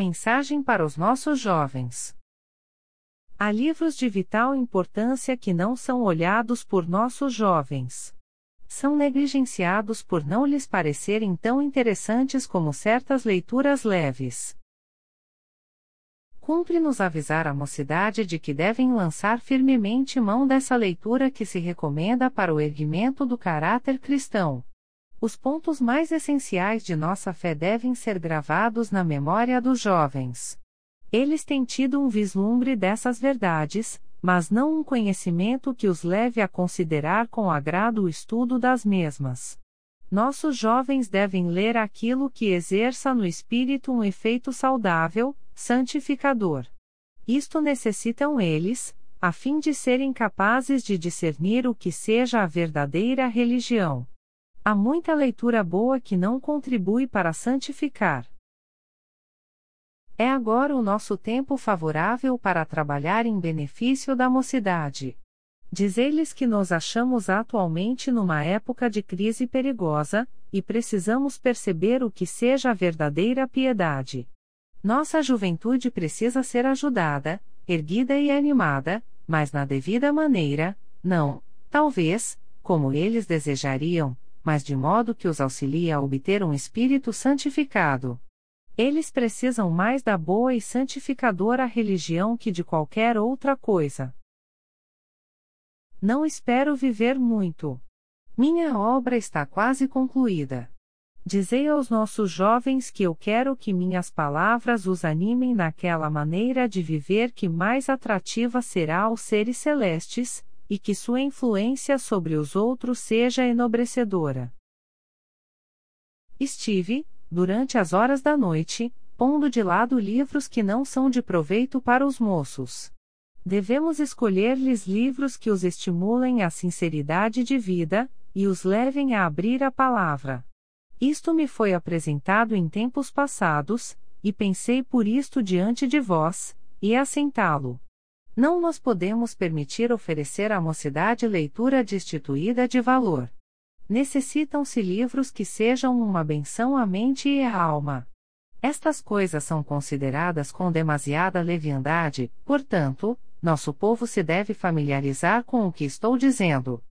Mensagem para os nossos jovens. Há livros de vital importância que não são olhados por nossos jovens. São negligenciados por não lhes parecerem tão interessantes como certas leituras leves. Cumpre-nos avisar a mocidade de que devem lançar firmemente mão dessa leitura que se recomenda para o erguimento do caráter cristão. Os pontos mais essenciais de nossa fé devem ser gravados na memória dos jovens. Eles têm tido um vislumbre dessas verdades, mas não um conhecimento que os leve a considerar com agrado o estudo das mesmas. Nossos jovens devem ler aquilo que exerça no espírito um efeito saudável, santificador. Isto necessitam eles, a fim de serem capazes de discernir o que seja a verdadeira religião. Há muita leitura boa que não contribui para santificar. É agora o nosso tempo favorável para trabalhar em benefício da mocidade. Dizei-lhes que nos achamos atualmente numa época de crise perigosa, e precisamos perceber o que seja a verdadeira piedade. Nossa juventude precisa ser ajudada, erguida e animada, mas na devida maneira, não, talvez, como eles desejariam, mas de modo que os auxilie a obter um espírito santificado. Eles precisam mais da boa e santificadora religião que de qualquer outra coisa. Não espero viver muito. Minha obra está quase concluída. Dizei aos nossos jovens que eu quero que minhas palavras os animem naquela maneira de viver que mais atrativa será aos seres celestes, e que sua influência sobre os outros seja enobrecedora. Estive, durante as horas da noite, pondo de lado livros que não são de proveito para os moços. Devemos escolher-lhes livros que os estimulem à sinceridade de vida, e os levem a abrir a palavra. Isto me foi apresentado em tempos passados, e pensei por isto diante de vós, e assentá-lo. Não nos podemos permitir oferecer à mocidade leitura destituída de valor. Necessitam-se livros que sejam uma benção à mente e à alma. Estas coisas são consideradas com demasiada leviandade, portanto, nosso povo se deve familiarizar com o que estou dizendo.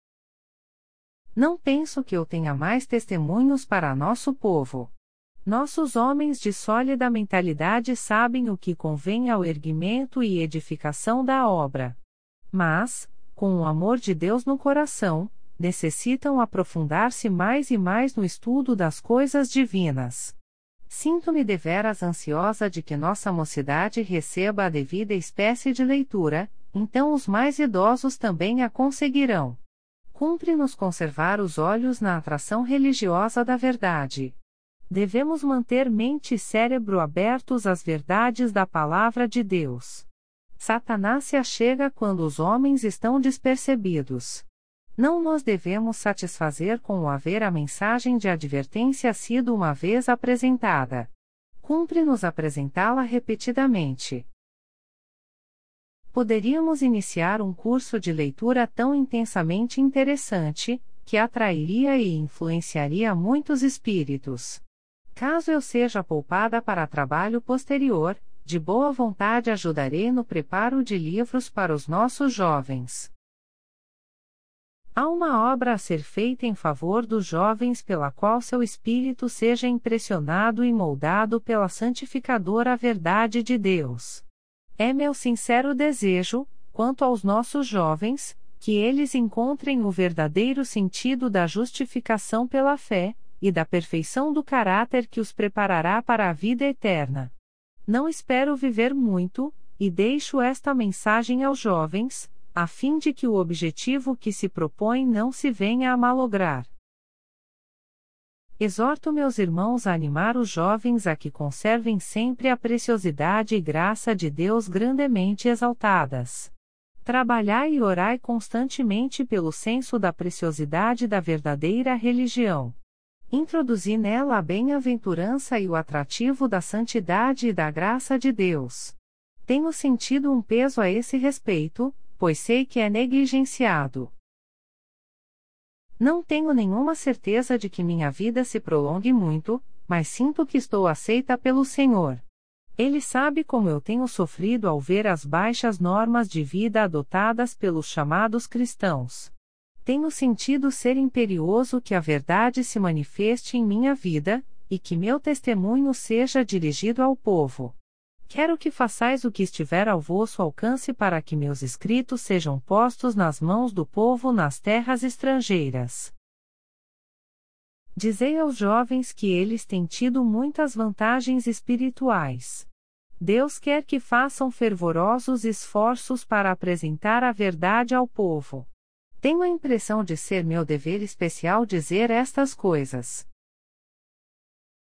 Não penso que eu tenha mais testemunhos para nosso povo. Nossos homens de sólida mentalidade sabem o que convém ao erguimento e edificação da obra. Mas, com o amor de Deus no coração, necessitam aprofundar-se mais e mais no estudo das coisas divinas. Sinto-me deveras ansiosa de que nossa mocidade receba a devida espécie de leitura, então os mais idosos também a conseguirão. Cumpre-nos conservar os olhos na atração religiosa da verdade. Devemos manter mente e cérebro abertos às verdades da Palavra de Deus. Satanás se achega quando os homens estão despercebidos. Não nos devemos satisfazer com o haver a mensagem de advertência sido uma vez apresentada. Cumpre-nos apresentá-la repetidamente. Poderíamos iniciar um curso de leitura tão intensamente interessante, que atrairia e influenciaria muitos espíritos. Caso eu seja poupada para trabalho posterior, de boa vontade ajudarei no preparo de livros para os nossos jovens. Há uma obra a ser feita em favor dos jovens pela qual seu espírito seja impressionado e moldado pela santificadora verdade de Deus. É meu sincero desejo, quanto aos nossos jovens, que eles encontrem o verdadeiro sentido da justificação pela fé, e da perfeição do caráter que os preparará para a vida eterna. Não espero viver muito, e deixo esta mensagem aos jovens, a fim de que o objetivo que se propõe não se venha a malograr. Exorto meus irmãos a animar os jovens a que conservem sempre a preciosidade e graça de Deus grandemente exaltadas. Trabalhai e orai constantemente pelo senso da preciosidade da verdadeira religião. Introduzi nela a bem-aventurança e o atrativo da santidade e da graça de Deus. Tenho sentido um peso a esse respeito, pois sei que é negligenciado. Não tenho nenhuma certeza de que minha vida se prolongue muito, mas sinto que estou aceita pelo Senhor. Ele sabe como eu tenho sofrido ao ver as baixas normas de vida adotadas pelos chamados cristãos. Tenho sentido ser imperioso que a verdade se manifeste em minha vida, e que meu testemunho seja dirigido ao povo. Quero que façais o que estiver ao vosso alcance para que meus escritos sejam postos nas mãos do povo nas terras estrangeiras. Dizei aos jovens que eles têm tido muitas vantagens espirituais. Deus quer que façam fervorosos esforços para apresentar a verdade ao povo. Tenho a impressão de ser meu dever especial dizer estas coisas.